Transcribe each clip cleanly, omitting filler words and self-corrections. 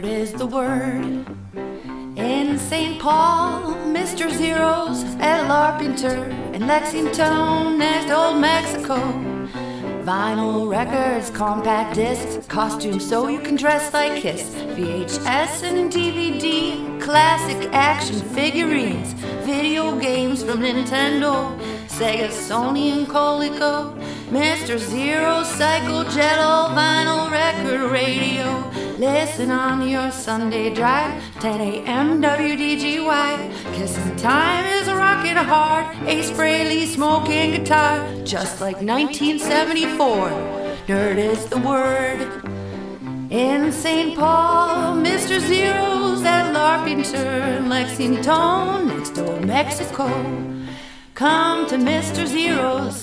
Nerd is the word. In St. Paul, Mr. Zeros at Larpenteur. In Lexington, next Old Mexico. Vinyl records, compact discs, costumes so you can dress like Kiss. VHS and DVD, classic action figurines, video games from Nintendo, Sega, Sony, and Coleco. Mr. Zero, Psycho, Jello, vinyl record radio. Listen on your Sunday drive, 10 a.m. WDGY. Kissing time is rocking hard, Ace Frehley smoking guitar, just like 1974. Nerd is the word. In St. Paul, Mr. Zero's at Larpenteur, Lexington, next door Mexico. Come to Mr. Zero's.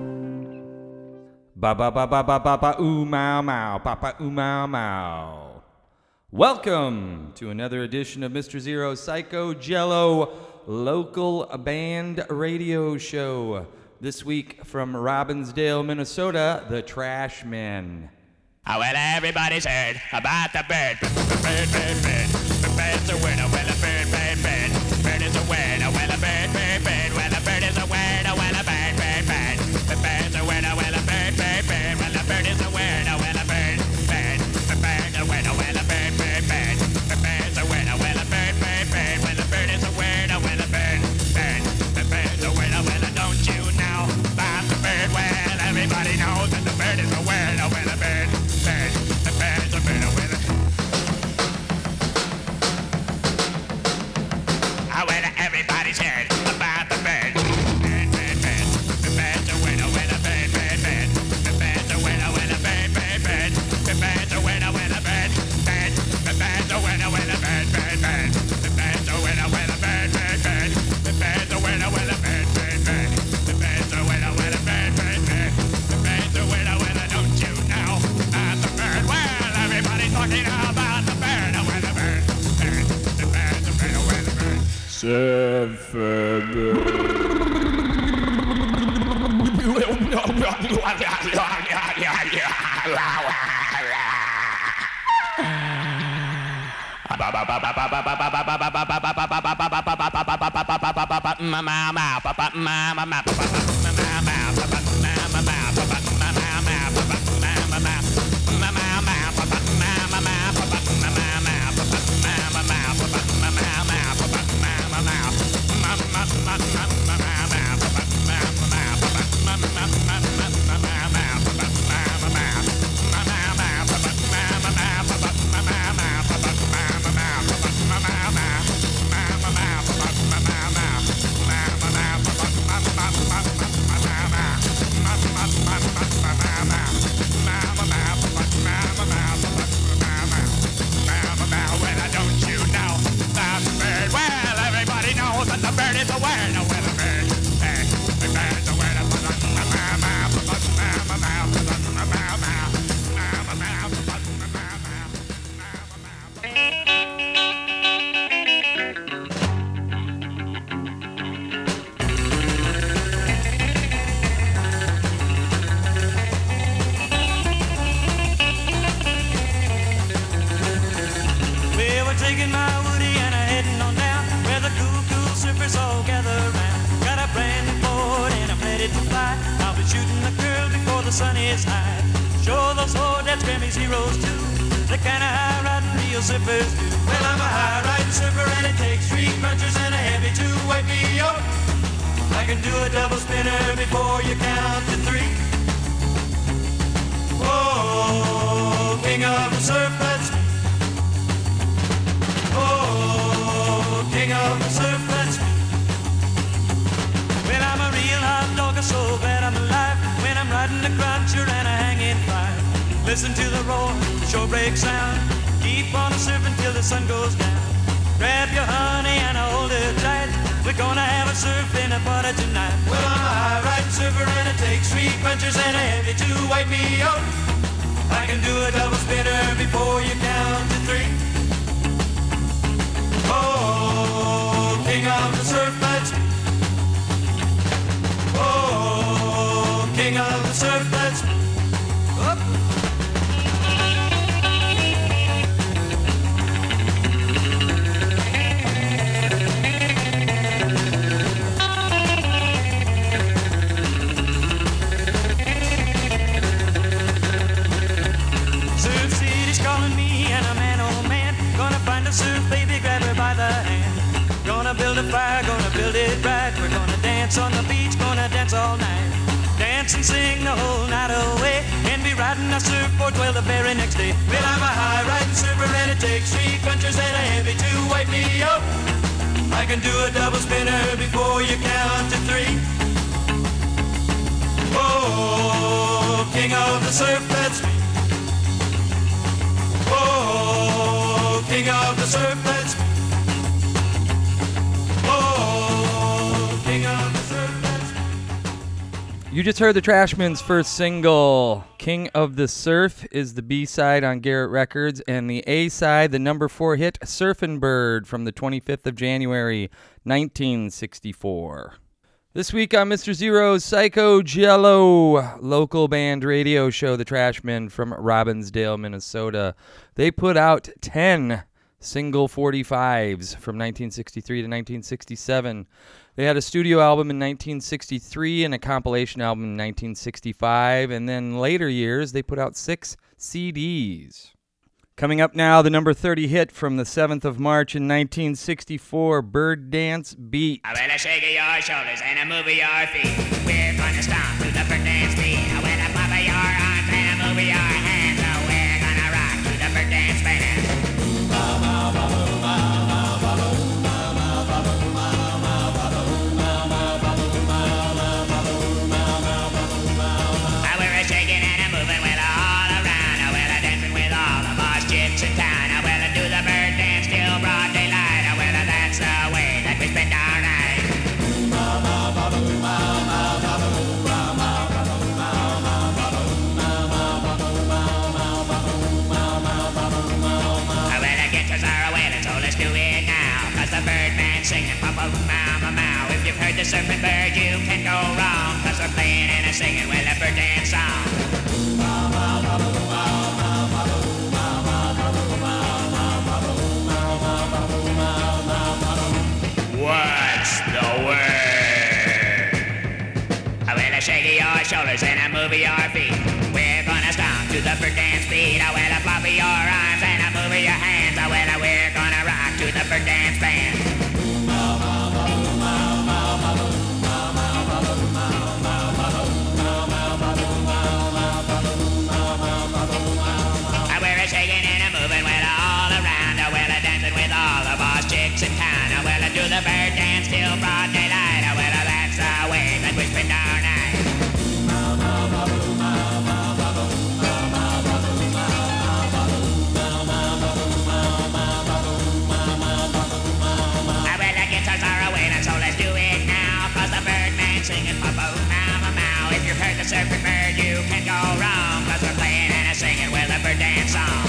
Ba ba ba ba ba ba ba ooh mow mow, ba ba ooh mow mow. Welcome to another edition of Mr. Zero's Psycho Jello local band radio show. This week from Robbinsdale, Minnesota, the Trash Men. Oh, well, everybody's heard about the bird. Bird, bird, bird. The bird's a word. Oh, well, a bird, bird, bird. Bird is a word. Oh, well, a bird, bird, bird. Well, a bird is a word. Oh, well, a bird, bird, bird. The bird's a word. Oh, well, a bird, bird, bird. Well, a bird is a word. Oh, well, a bird, bird. The bird's a word. Oh, well, a bird, bird, bird. The bird's a word. Oh, well, a bird, bird, bird. Well, a bird is a word. Oh, well, a bird, bird. The bird's a word. Oh, well, don't you know about the bird? Well, everybody knows that the bird is a word. Oh, well, a bird. Everybody's heard about the bird. Bird, bird, bird. The bird's a winner when a bird, bird, bird. The bird's a winner when a bird, bird, bird. The bird's a winner when a bird, bird. The bird's a winner when a bird, bird, bird. The bird's a winner when a bird, bird, bird. The bird's a winner when a bird, bird, bird. The bird's a winner when a bird, bird, bird. The bird's a winner when a don't you know about the bird? Well, everybody's talking about the bird. Oh, when a bird, bird. The bird's a winner when a bird. Listen to the roar, the shore break sound. Keep on surfing till the sun goes down. Grab your honey and hold her tight. We're gonna have a surf in a party tonight. Well, I'm a high-riding surfer and it takes 3 punchers and a heavy to wipe me out. I can do a double spinner before you count to 3. Oh, king of the surf butts. Oh, king of the surf butts. Up. surf, baby, grab her by the hand. Gonna build a fire, gonna build it right. We're gonna dance on the beach, gonna dance all night. Dance and sing the whole night away, and be riding our surfboard till the very next day. Well, I'm a high-riding surfer, and it takes 3 punches and a heavy to wipe me out. I can do a double spinner before you count to 3. Oh, king of the surf, that's me. Oh, king of the surf, that's me. Oh, king of the surf, that's me. You just heard the Trashmen's first single, King of the Surf, is the B-side on Garrett Records, and the A-side, the number 4 hit, Surfin' Bird, from the 25th of January, 1964. This week on Mr. Zero's Psycho Jello local band radio show, the Trashmen from Robbinsdale, Minnesota. They put out 10 single 45s from 1963 to 1967. They had a studio album in 1963 and a compilation album in 1965, and then later years they put out 6 CDs. Coming up now, the number 30 hit from the 7th of March in 1964, Bird Dance Beat. I will shake your shoulders and move your feet. We're gonna stomp to the bird dance beat. I will pop your arms and move your hands. We're gonna rock to the bird dance band. We're shaking and moving with all around. We're dancing with all the boss chicks in town. We'll do the bird dance till broad daylight. Well, that's the way that we spend our night. Well, get us our wailing, so let's do it now. 'Cause the birdman's singing, papa, mama, mow. If you've heard the surfing bird, you can't go wrong. 'Cause they're playing and a singing, well, a bird dance song. What's the word? Well, shake your shoulders and move your feet. We're gonna stomp to the bird dance beat. Well, flop your arms and move your hands. Well, we're gonna rock to the bird dance band. We're shaking and moving well all around. Well, dancing with all the boss chicks in town. Well, do the bird dance till broad daylight. Well, that's the way that we spend our night. Well, the guitars are wailing, so let's do it now. 'Cause the birdman's singing, papa, mama, mow. If you've heard the surfing bird, you can't go wrong. 'Cause we're playing and singing, well, the bird dance song.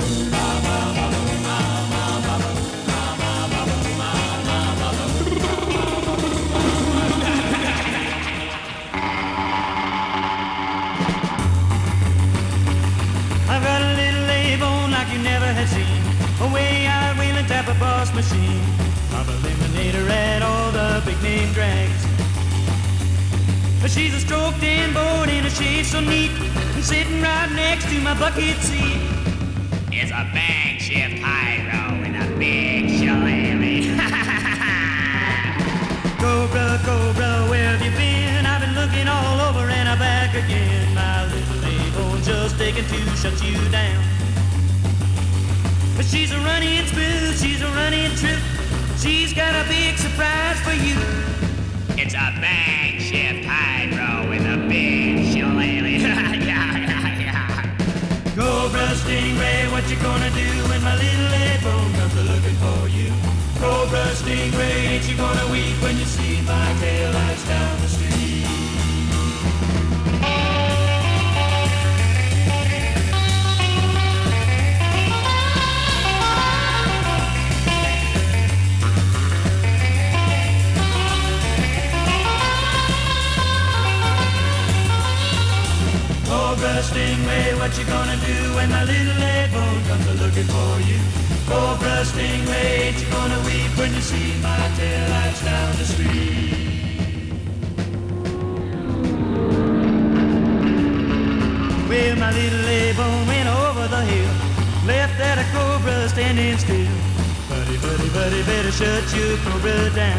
I've got a little A-bone like you never had seen. A way out wheeling tap a boss machine. I'm a eliminator at all the big name drags. But she's a stroked in board in a shade so neat, and sitting right next to my bucket seat. It's a bang shift hydro in a big shillelagh. Cobra, Cobra, where have you been? I've been looking all over and I'm back again. My little A-bone just taking 2 shuts you down. But she's a running smooth, she's a running true. She's got a big surprise for you. It's a bang shift hydro with a big shillelagh. yeah. Cobra, Stingray, what you gonna do when my little A-bone comes a-looking for you? Cobra, Stingray, ain't you gonna weep when you see my tail lights down the street? Cobra, Stingray, what you gonna do when my little A-bone comes a-looking for you? Cobra, Stingray, ain't you gonna weep when you see my tail lights down the street? Well, my little A-bone went over the hill, left that a Cobra standing still. Everybody better shut your cobra down.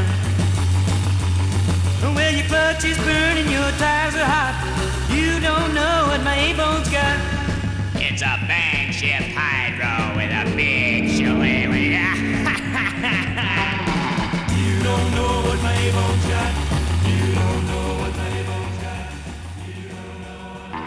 Well, your clutch is burning, your tires are hot. You don't know what my A-bone's got. It's a bang shift hydro with a big shillelagh. You don't know what my A-bone's got. You don't know what my A-bone's got. You don't know.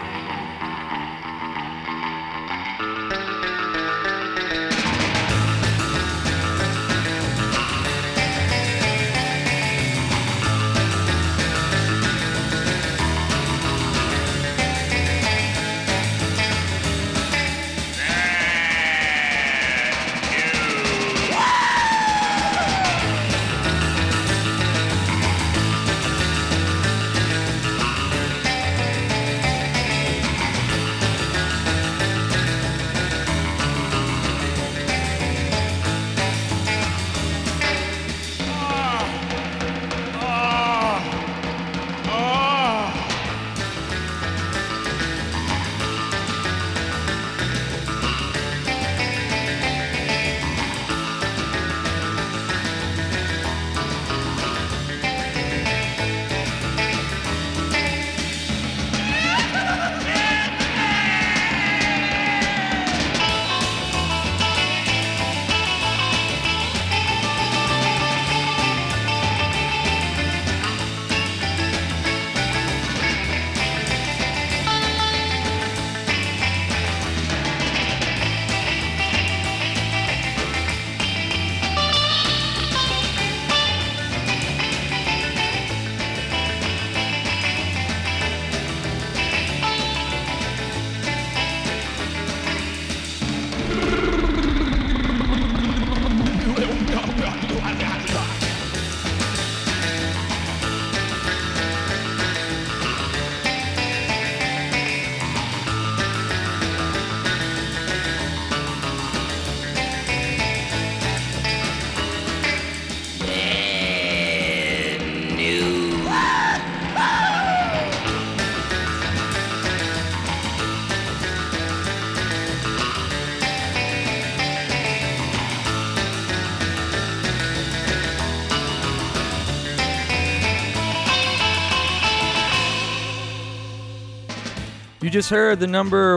You just heard the number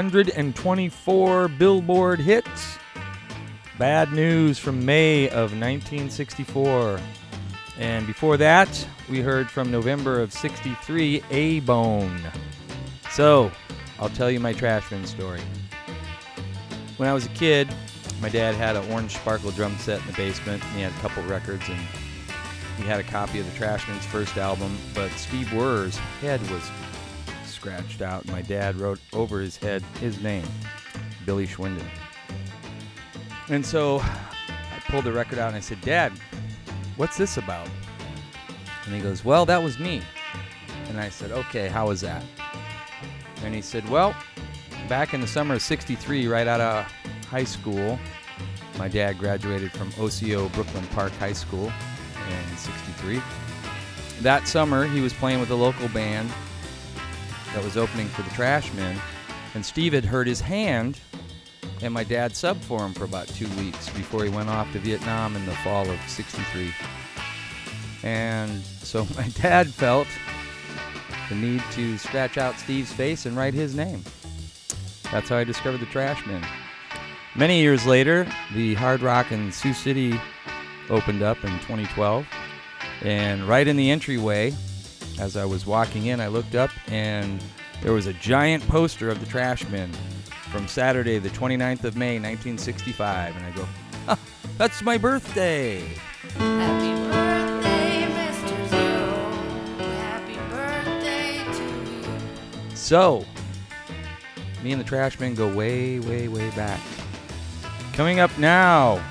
124 Billboard hit, Bad News, from May of 1964. And before that, we heard from November of 63, A-Bone. So, I'll tell you my Trashman story. When I was a kid, my dad had an orange sparkle drum set in the basement, and he had a couple records, and he had a copy of the Trashman's first album, but Steve Wurr's head was scratched out, and my dad wrote over his head his name, Billy Schwinden. And so I pulled the record out and I said, "Dad, what's this about?" And he goes, "Well, that was me." And I said, "Okay, how was that?" And he said, "Well, back in the summer of 63, right out of high school, my dad graduated from OCO Brooklyn Park High School in 63. That summer, he was playing with a local band that was opening for the Trashmen, and Steve had hurt his hand, and my dad subbed for him for about 2 weeks before he went off to Vietnam in the fall of 63. And so my dad felt the need to scratch out Steve's face and write his name. That's how I discovered the Trashmen. Many years later, the Hard Rock in Sioux City opened up in 2012, and right in the entryway, as I was walking in, I looked up, and there was a giant poster of the Trashmen from Saturday, the 29th of May, 1965. And I go, "Ah, that's my birthday." Happy birthday, Mr. Zero. Happy birthday to you. So, me and the Trashmen go way, way, way back. Coming up now,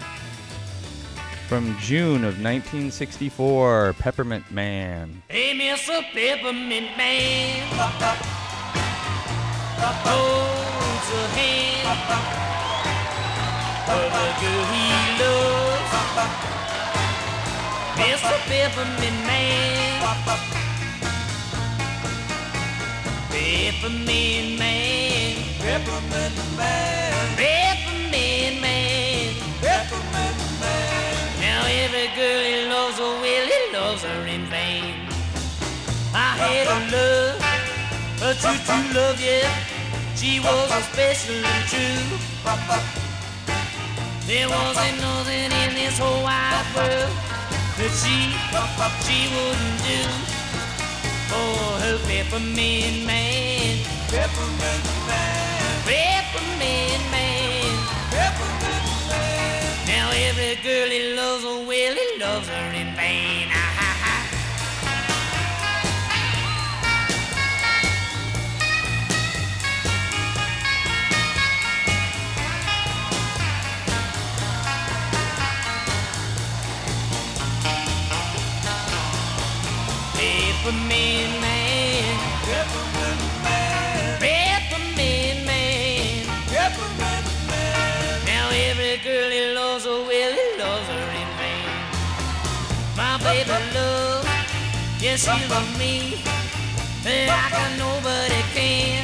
from June of 1964, Peppermint Man. Hey, Mr. Peppermint Man, holds a hand for the girl he loves. Mr. Peppermint Man, Peppermint Man, Peppermint Man, Peppermint Man, Peppermint Man. her in vain. I had a love, a true love, yeah. She was a special and true. There wasn't nothing in this whole wide world that she wouldn't do for her peppermint man. Peppermint man. Peppermint man. Peppermint man. Now every girl he loves, oh well, he loves her in vain. Peppermint man, peppermint man, peppermint man, peppermint man. Now every girl he loves, oh well, he loves her in vain. My baby love, yes, she loves me like nobody can.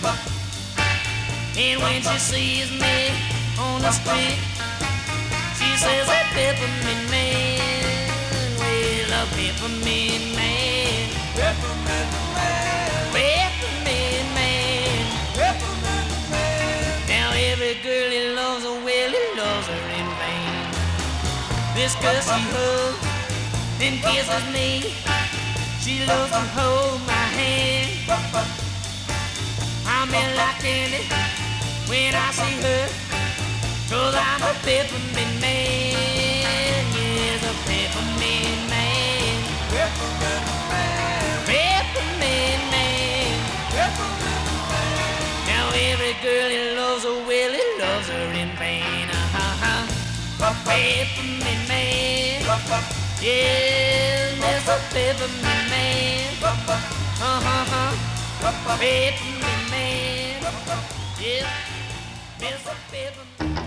And when she sees me on the street, she says, "Hey, peppermint man, well, a peppermint man." Peppermint man, peppermint man, peppermint man. Now every girl he loves, oh well, he loves her in vain. This girl she hugs and kisses me. She loves to hold my hand. I'm in like candy when I see her, 'cause I'm a peppermint man. Yes, a peppermint man. Peppermint man. Peppermint man. Peppermint man. Now every girl he loves, oh well, he loves her in vain. Peppermint man. Yes, Mr. Peppermint man. Peppermint man. Yes, Mr. Peppermint.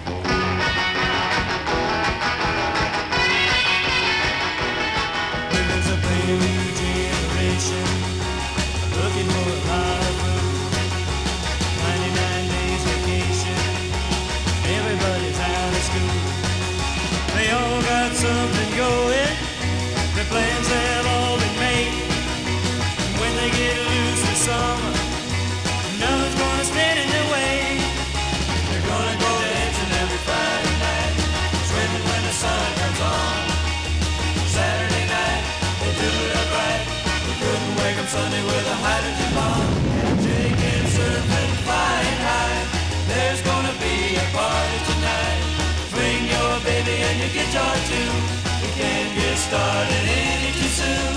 There's a brand new generation looking for a high road. 99 days vacation, everybody's out of school. They all got something going, their plans have all been made. When they get loose this summer, nothing's gonna stand in their way. They're gonna go dancing every Friday night, swimming when the sun comes on. Saturday night, they do it upright. We couldn't wake up Sunday with a hydrogen bomb. Jigging, surfing, flying high. There's gonna be a party tonight. Bring your baby and your guitar too. We can't get started any too soon.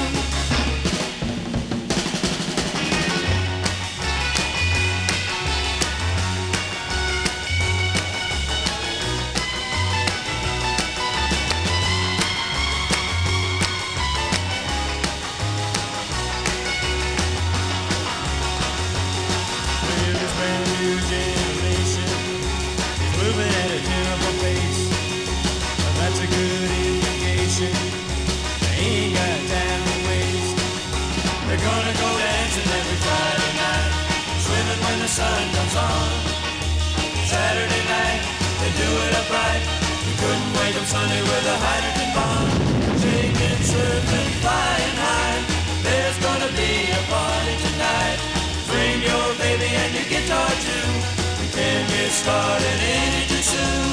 Sun comes on Saturday night, they do it upright. We couldn't wake up Sunday with a hydrogen bomb. Jigging, surfing, flying high. There's gonna be a party tonight. Bring your baby and your guitar too. We can't get started any too soon.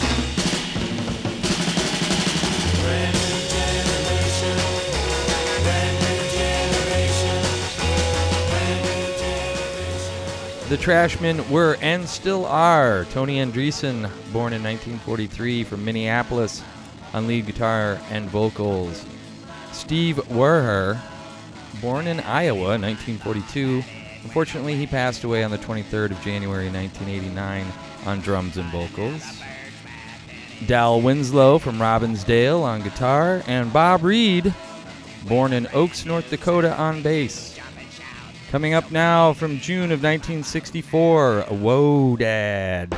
Brand new generation. Brand new generation. Brand new generation. The Trashmen were and still are Tony Andreessen, born in 1943 from Minneapolis, on lead guitar and vocals. Steve Werher, born in Iowa in 1942. Unfortunately, he passed away on the 23rd of January 1989 on drums and vocals. Dal Winslow from Robbinsdale on guitar, and Bob Reed, born in Oaks, North Dakota, on bass. Coming up now from June of 1964, Whoa, Dad.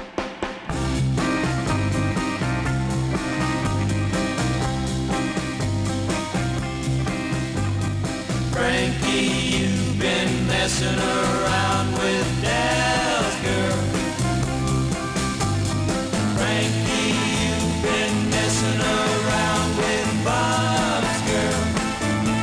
Frankie, you've been messing around with Dal's girl. Frankie, you've been messing around with Bob's girl.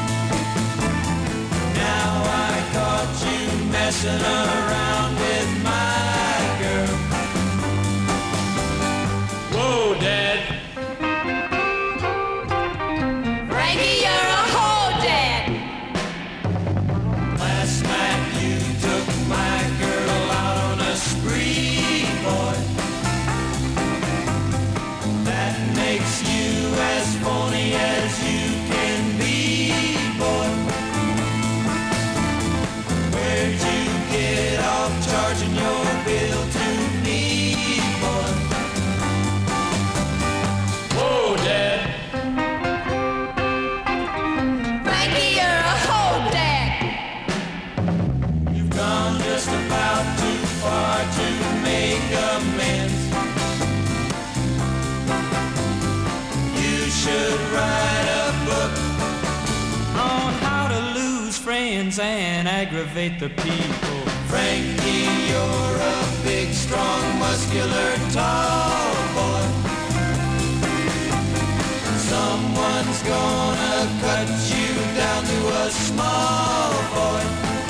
friends and aggravate the people. Frankie, you're a big, strong, muscular, tall boy. Someone's gonna cut you down to a small boy.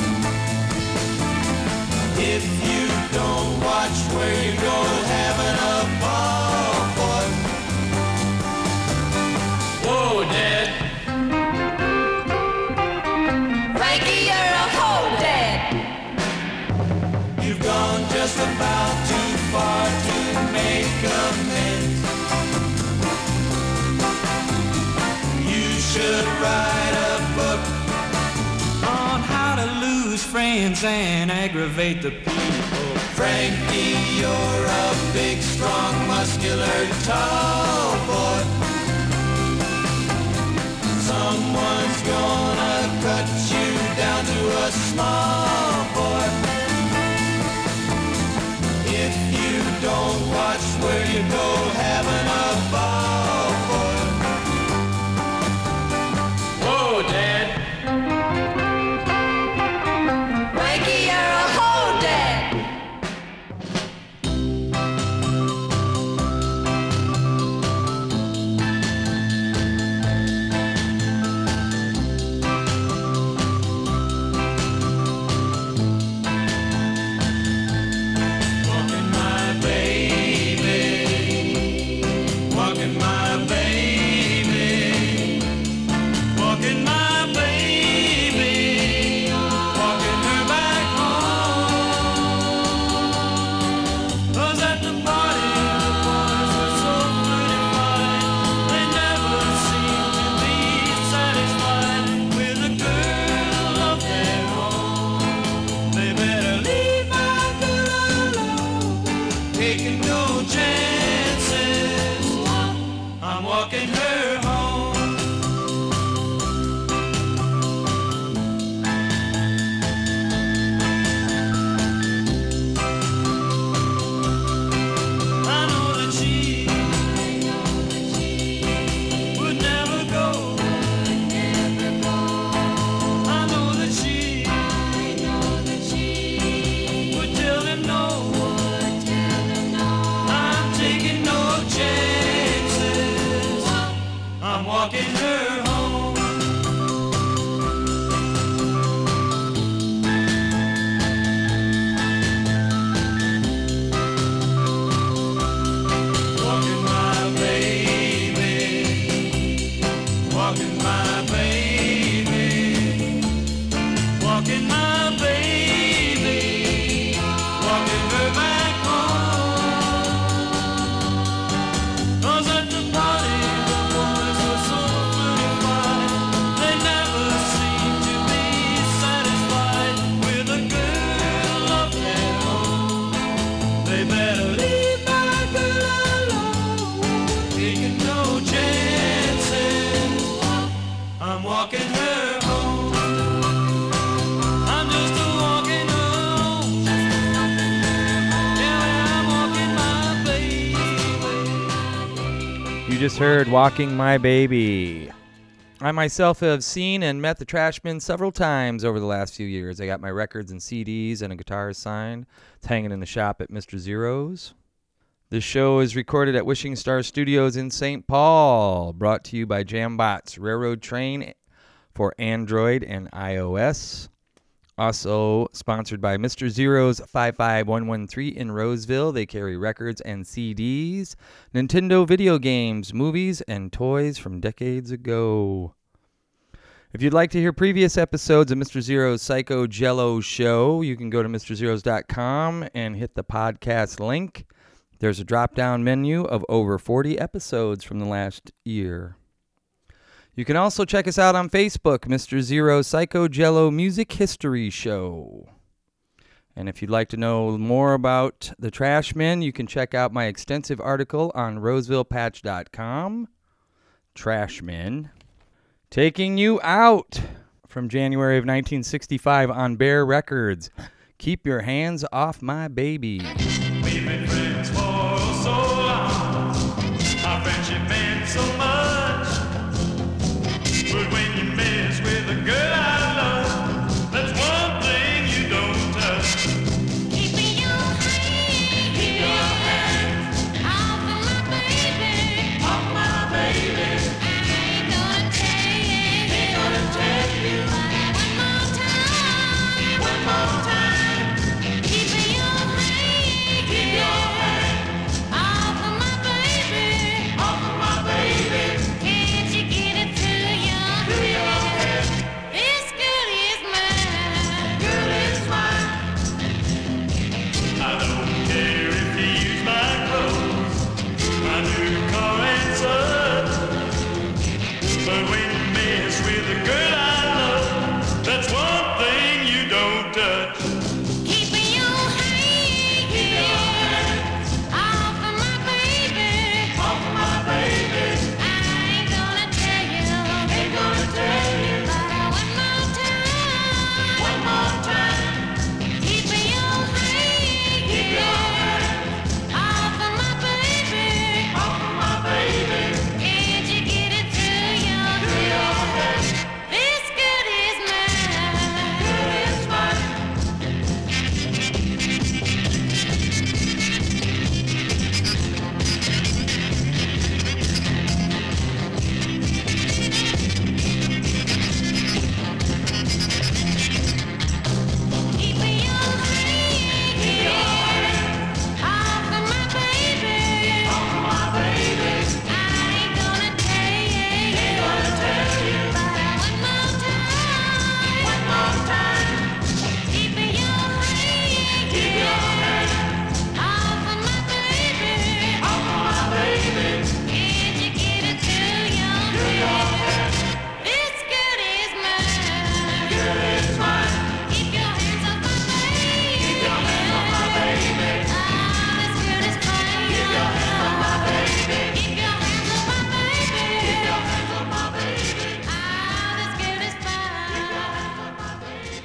If you don't watch where you go, having a ball, boy. Whoa, Dad. Frankie, you're a hoe, Dad. You've gone just about too far to make amends. You should write a book On how to lose friends and aggravate the people. Frankie, you're a big, strong, muscular, tall boy. Someone's gonna cut you down to a small boy. If you don't watch where you go, having a ball, boy. Whoa, Dad. Frankie, you're a hoe, Dad. Walking my baby, walking my baby, Walking my baby, walking her back home. 'Cause at the party the boys were so pretty fine, they never seemed to be satisfied with a girl of their own. They better leave my girl alone, taking no chances. I'm walking her home. I know that she would never go. I know that she would tell them no. I'm taking no chances. I'm walking her home. Walking my baby, walking my baby, Walking my baby, walking her back home. 'Cause at the party the boys were so pretty fine, they never seemed to be satisfied with a girl of their own. They better leave my girl alone, taking no chances. I'm walking her home. I'm just a walking home. Yeah, I'm walking my baby. You just heard Walking My Baby. I myself have seen and met the Trashmen several times over the last few years. I got my records and CDs and a guitar signed. It's hanging in the shop at Mr. Zero's. This show is recorded at Wishing Star Studios in St. Paul, brought to you by Jambots Railroad Train for Android and iOS. Also sponsored by Mr. Zero's 55113 in Roseville. They carry records and CDs, Nintendo video games, movies, and toys from decades ago. If you'd like to hear previous episodes of Mr. Zero's Psycho Jello Show, you can go to MrZeros.com and hit the podcast link. There's a drop-down menu of over 40 episodes from the last year. You can also check us out on Facebook, Mr. Zero's Psycho Jello Music History Show. And if you'd like to know more about the Trashmen, you can check out my extensive article on Rosevillepatch.com. Trashmen. Taking you out from January of 1965 on Bear Records. Keep your hands off my baby. We've been friends for so long. Our friendship meant so much. But when you mess with a girl I love,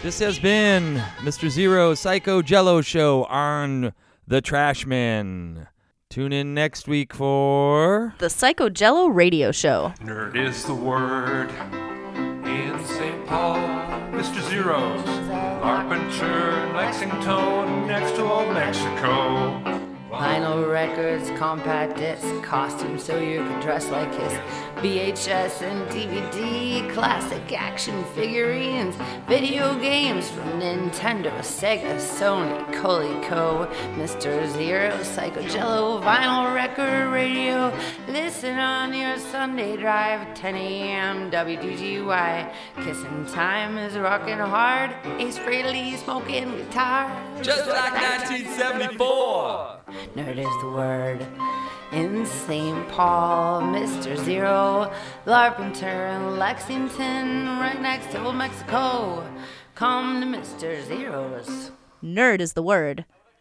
This has been Mr. Zero Psycho Jello Show on The Trashman. Tune in next week for The Psycho Jello Radio Show. Nerd is the word in St. Paul. Mr. Zero's Carpenter, Lexington, next to Old Mexico. Vinyl records, compact discs, costumes so you can dress like his. VHS and DVD, classic action figurines, video games from Nintendo, Sega, Sony, Coleco, Mr. Zero, Psycho Jello, vinyl record radio. Listen on your Sunday drive, 10 a.m. WDGY. Kissing time is rocking hard. Ace Frehley smoking guitar. Just like 1974. Nerd is the word. In St. Paul, Mr. Zero, Larpenteur, and Lexington, right next to Old Mexico. Come to Mr. Zero's. Nerd is the word.